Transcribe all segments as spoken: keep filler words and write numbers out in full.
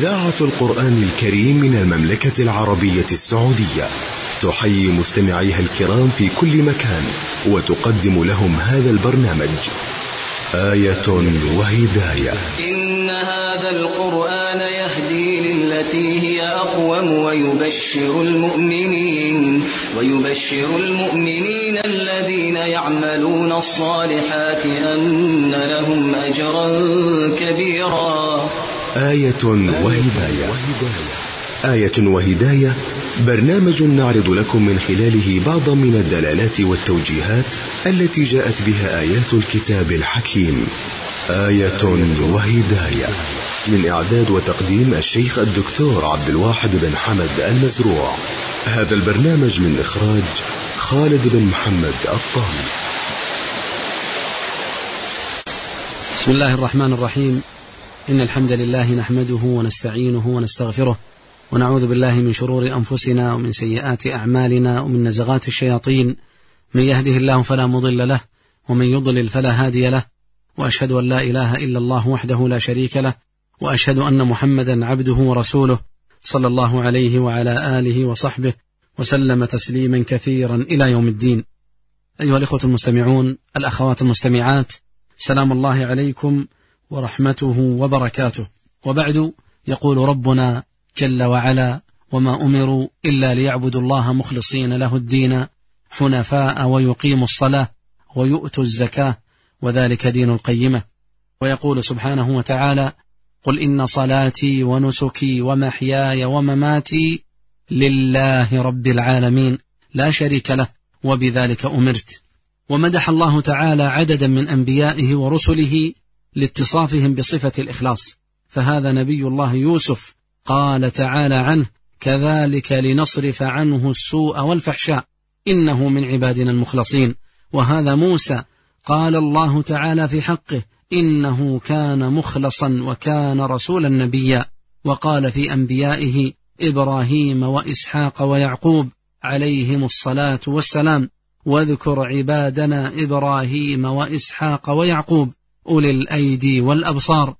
إذاعة القرآن الكريم من المملكة العربية السعودية تحيي مستمعيها الكرام في كل مكان وتقدم لهم هذا البرنامج آية وهداية. إن هذا القرآن يهدي للتي هي أقوم ويبشر المؤمنين ويبشر المؤمنين الذين يعملون الصالحات أن لهم أجرا كبيرا. آية وهداية. آية وهداية برنامج نعرض لكم من خلاله بعضا من الدلالات والتوجيهات التي جاءت بها آيات الكتاب الحكيم. آية وهداية من إعداد وتقديم الشيخ الدكتور عبد الواحد بن حمد المزروع. هذا البرنامج من إخراج خالد بن محمد الطامي. بسم الله الرحمن الرحيم. إن الحمد لله نحمده ونستعينه ونستغفره ونعوذ بالله من شرور أنفسنا ومن سيئات أعمالنا ومن نزغات الشياطين. من يهده الله فلا مضل له ومن يضلل فلا هادي له، وأشهد أن لا إله إلا الله وحده لا شريك له، وأشهد أن محمدا عبده ورسوله صلى الله عليه وعلى آله وصحبه وسلم تسليما كثيرا إلى يوم الدين. أيها الإخوة المستمعون، الأخوات المستمعات، سلام الله عليكم ورحمته وبركاته. وبعد، يقول ربنا جل وعلا: وما أمروا إلا ليعبدوا الله مخلصين له الدين حنفاء ويقيموا الصلاة ويؤتوا الزكاة وذلك دين القيمة. ويقول سبحانه وتعالى: قل إن صلاتي ونسكي ومحياي ومماتي لله رب العالمين لا شريك له وبذلك أمرت. ومدح الله تعالى عددا من أنبيائه ورسله لاتصافهم بصفة الإخلاص، فهذا نبي الله يوسف قال تعالى عنه: كذلك لنصرف عنه السوء والفحشاء إنه من عبادنا المخلصين. وهذا موسى قال الله تعالى في حقه: إنه كان مخلصا وكان رسولا نبيا. وقال في أنبيائه إبراهيم وإسحاق ويعقوب عليهم الصلاة والسلام: واذكر عبادنا إبراهيم وإسحاق ويعقوب أولي الأيدي والأبصار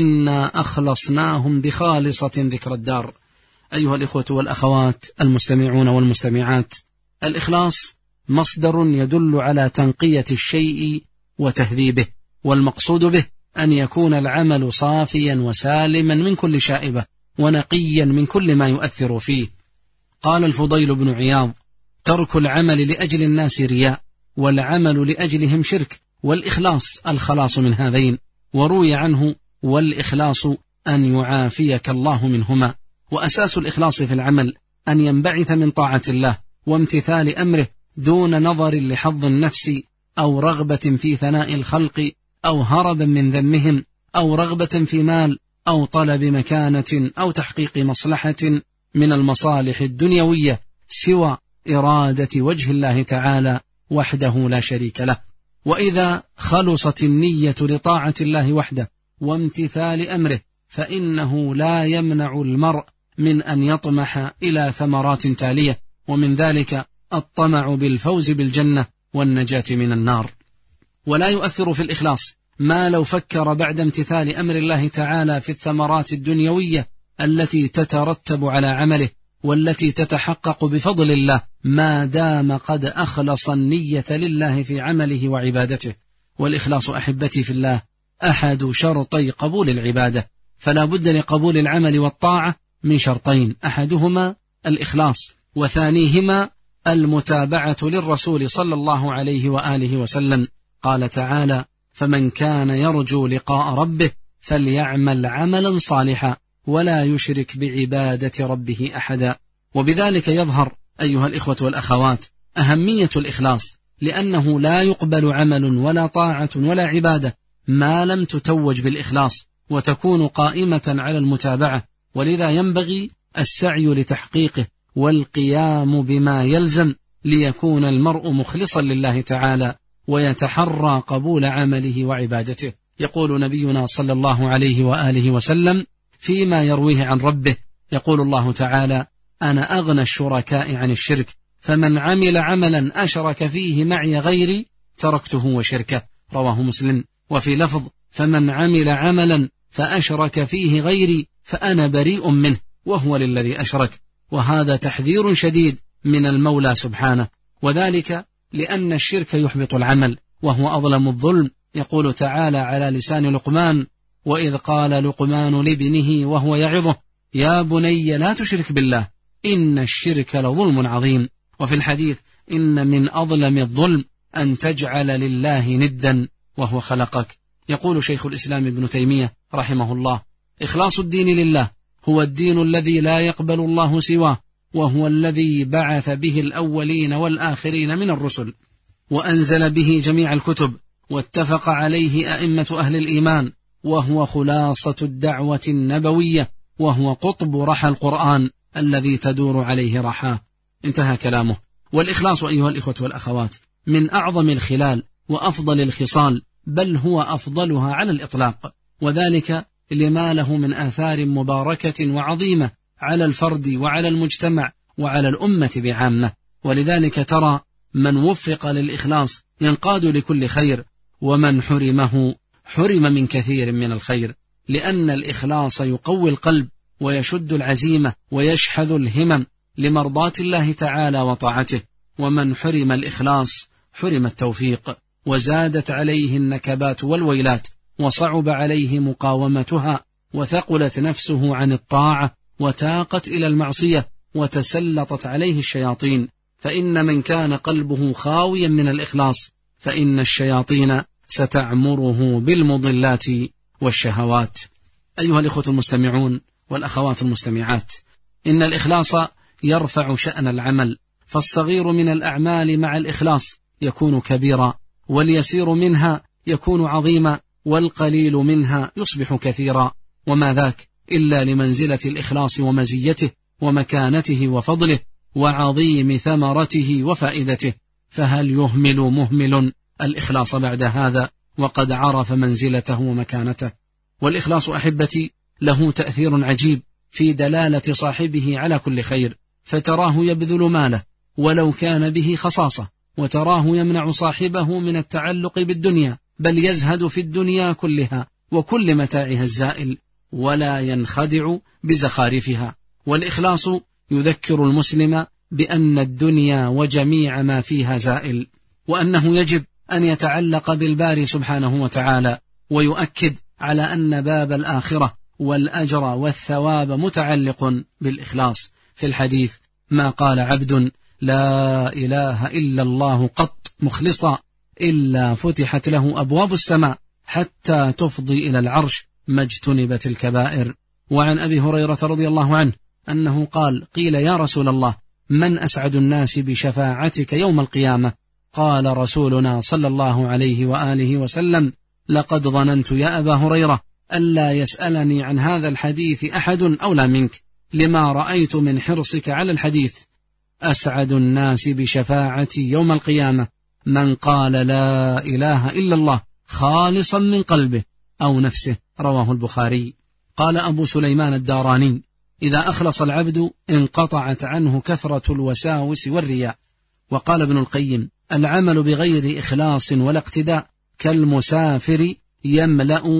إنا أخلصناهم بخالصة ذكر الدار. أيها الإخوة والأخوات المستمعون والمستمعات، الإخلاص مصدر يدل على تنقية الشيء وتهذيبه، والمقصود به أن يكون العمل صافيا وسالما من كل شائبة ونقيا من كل ما يؤثر فيه. قال الفضيل بن عياض: ترك العمل لأجل الناس رياء، والعمل لأجلهم شرك، والإخلاص الخلاص من هذين. وروي عنه: والإخلاص أن يعافيك الله منهما. وأساس الإخلاص في العمل أن ينبعث من طاعة الله وامتثال أمره دون نظر لحظ النفس أو رغبة في ثناء الخلق أو هربا من ذمهم أو رغبة في مال أو طلب مكانة أو تحقيق مصلحة من المصالح الدنيوية سوى إرادة وجه الله تعالى وحده لا شريك له. وإذا خلصت النية لطاعة الله وحده وامتثال أمره فإنه لا يمنع المرء من أن يطمح إلى ثمرات تالية، ومن ذلك الطمع بالفوز بالجنة والنجاة من النار. ولا يؤثر في الإخلاص ما لو فكر بعد امتثال أمر الله تعالى في الثمرات الدنيوية التي تترتب على عمله والتي تتحقق بفضل الله ما دام قد أخلص النية لله في عمله وعبادته. والإخلاص أحبتي في الله أحد شرطي قبول العبادة، فلا بد لقبول العمل والطاعة من شرطين: أحدهما الإخلاص، وثانيهما المتابعة للرسول صلى الله عليه وآله وسلم. قال تعالى: فمن كان يرجو لقاء ربه فليعمل عملا صالحا ولا يشرك بعبادة ربه أحدا. وبذلك يظهر أيها الإخوة والأخوات أهمية الإخلاص، لأنه لا يقبل عمل ولا طاعة ولا عبادة ما لم تتوج بالإخلاص وتكون قائمة على المتابعة. ولذا ينبغي السعي لتحقيقه والقيام بما يلزم ليكون المرء مخلصا لله تعالى ويتحرى قبول عمله وعبادته. يقول نبينا صلى الله عليه وآله وسلم فيما يرويه عن ربه، يقول الله تعالى: أنا أغنى الشركاء عن الشرك، فمن عمل عملا أشرك فيه معي غيري تركته وشركه. رواه مسلم. وفي لفظ: فمن عمل عملا فأشرك فيه غيري فأنا بريء منه وهو للذي أشرك. وهذا تحذير شديد من المولى سبحانه، وذلك لأن الشرك يحبط العمل وهو أظلم الظلم. يقول تعالى على لسان لقمان: وإذ قال لقمان لابنه وهو يعظه يا بني لا تشرك بالله إن الشرك لظلم عظيم. وفي الحديث: إن من أظلم الظلم أن تجعل لله ندا وهو خلقك. يقول شيخ الإسلام ابن تيمية رحمه الله: إخلاص الدين لله هو الدين الذي لا يقبل الله سواه، وهو الذي بعث به الأولين والآخرين من الرسل، وأنزل به جميع الكتب، واتفق عليه أئمة أهل الإيمان، وهو خلاصة الدعوة النبوية، وهو قطب رحى القرآن الذي تدور عليه رحاه. انتهى كلامه. والإخلاص أيها الإخوة والأخوات من أعظم الخلال وأفضل الخصال، بل هو أفضلها على الإطلاق، وذلك لما له من آثار مباركة وعظيمة على الفرد وعلى المجتمع وعلى الأمة بعامة. ولذلك ترى من وفق للإخلاص ينقاد لكل خير، ومن حرمه حرم من كثير من الخير، لأن الإخلاص يقوي القلب ويشد العزيمة ويشحذ الهمم لمرضاة الله تعالى وطاعته. ومن حرم الإخلاص حرم التوفيق، وزادت عليه النكبات والويلات، وصعب عليه مقاومتها، وثقلت نفسه عن الطاعة، وتاقت إلى المعصية، وتسلطت عليه الشياطين. فإن من كان قلبه خاويا من الإخلاص فإن الشياطين ستعمره بالمضلات والشهوات. أيها الإخوة المستمعون والأخوات المستمعات، إن الإخلاص يرفع شأن العمل، فالصغير من الأعمال مع الإخلاص يكون كبيرا، واليسير منها يكون عظيما، والقليل منها يصبح كثيرا، وما ذاك إلا لمنزلة الإخلاص ومزيته ومكانته وفضله وعظيم ثمرته وفائدته. فهل يهمل مهمل الإخلاص بعد هذا وقد عرف منزلته ومكانته؟ والإخلاص أحبتي له تأثير عجيب في دلالة صاحبه على كل خير، فتراه يبذل ماله ولو كان به خصاصة، وتراه يمنع صاحبه من التعلق بالدنيا، بل يزهد في الدنيا كلها وكل متاعها الزائل، ولا ينخدع بزخارفها. والإخلاص يذكر المسلم بأن الدنيا وجميع ما فيها زائل، وأنه يجب أن يتعلق بالباري سبحانه وتعالى، ويؤكد على أن باب الآخرة والأجر والثواب متعلق بالإخلاص. في الحديث: ما قال عبد لا إله إلا الله قط مخلصا إلا فتحت له أبواب السماء حتى تفضي إلى العرش ما اجتنبت الكبائر. وعن أبي هريرة رضي الله عنه أنه قال: قيل يا رسول الله من أسعد الناس بشفاعتك يوم القيامة؟ قال رسولنا صلى الله عليه وآله وسلم: لقد ظننت يا أبا هريرة ألا يسألني عن هذا الحديث أحد أولى منك، لما رأيت من حرصك على الحديث. أسعد الناس بشفاعتي يوم القيامة من قال لا إله إلا الله خالصا من قلبه أو نفسه. رواه البخاري. قال أبو سليمان الداراني: إذا أخلص العبد انقطعت عنه كثرة الوساوس والرياء. وقال ابن القيم: العمل بغير إخلاص ولا اقتداء كالمسافر يملأ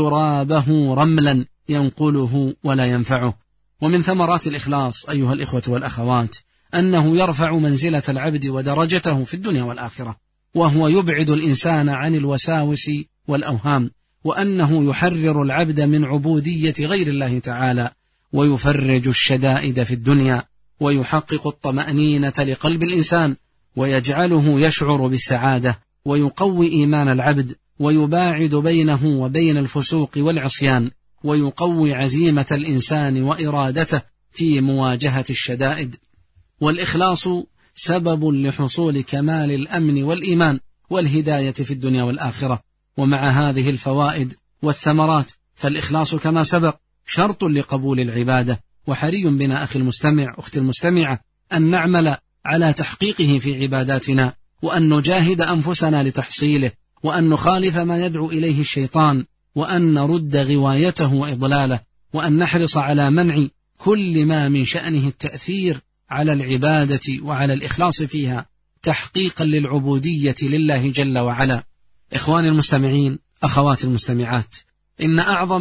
جرابه رملا ينقله ولا ينفعه. ومن ثمرات الإخلاص أيها الإخوة والأخوات أنه يرفع منزلة العبد ودرجته في الدنيا والآخرة، وهو يبعد الإنسان عن الوساوس والأوهام، وأنه يحرر العبد من عبودية غير الله تعالى، ويفرج الشدائد في الدنيا، ويحقق الطمأنينة لقلب الإنسان، ويجعله يشعر بالسعادة، ويقوي إيمان العبد، ويباعد بينه وبين الفسوق والعصيان، ويقوي عزيمة الإنسان وإرادته في مواجهة الشدائد. والإخلاص سبب لحصول كمال الأمن والإيمان والهداية في الدنيا والآخرة. ومع هذه الفوائد والثمرات فالإخلاص كما سبق شرط لقبول العبادة، وحري بنا أخي المستمع أختي المستمعة أن نعمل على تحقيقه في عباداتنا، وأن نجاهد أنفسنا لتحصيله، وأن نخالف ما يدعو إليه الشيطان، وأن نرد غوايته وإضلاله، وأن نحرص على منع كل ما من شأنه التأثير على العبادة وعلى الإخلاص فيها تحقيقا للعبودية لله جل وعلا. إخواني المستمعين، أخواتي المستمعات، إن أعظم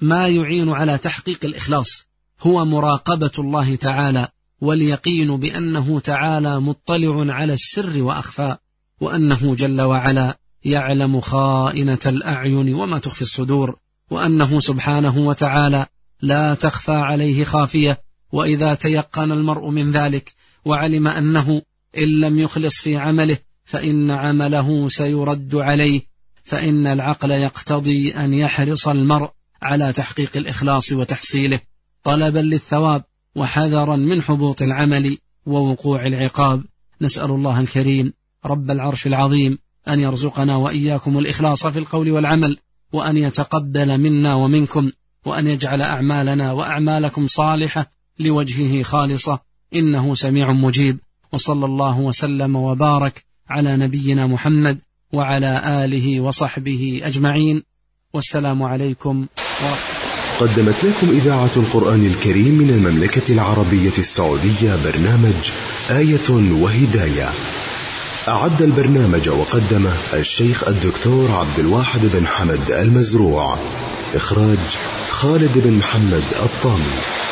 ما يعين على تحقيق الإخلاص هو مراقبة الله تعالى، واليقين بأنه تعالى مطلع على السر وأخفى، وأنه جل وعلا يعلم خائنة الأعين وما تخفي الصدور، وأنه سبحانه وتعالى لا تخفى عليه خافية. وإذا تيقن المرء من ذلك وعلم أنه إن لم يخلص في عمله فإن عمله سيرد عليه، فإن العقل يقتضي أن يحرص المرء على تحقيق الإخلاص وتحصيله، طلبا للثواب وحذرا من حبوط العمل ووقوع العقاب. نسأل الله الكريم رب العرش العظيم أن يرزقنا وإياكم الإخلاص في القول والعمل، وأن يتقبل منا ومنكم، وأن يجعل أعمالنا وأعمالكم صالحة لوجهه خالصة، إنه سميع مجيب. وصلى الله وسلم وبارك على نبينا محمد وعلى آله وصحبه أجمعين، والسلام عليكم ورحمة. قدمت لكم إذاعة القرآن الكريم من المملكة العربية السعودية برنامج آية وهداية. أعد البرنامج وقدمه الشيخ الدكتور عبد الواحد بن حمد المزروع. إخراج خالد بن محمد الطامي.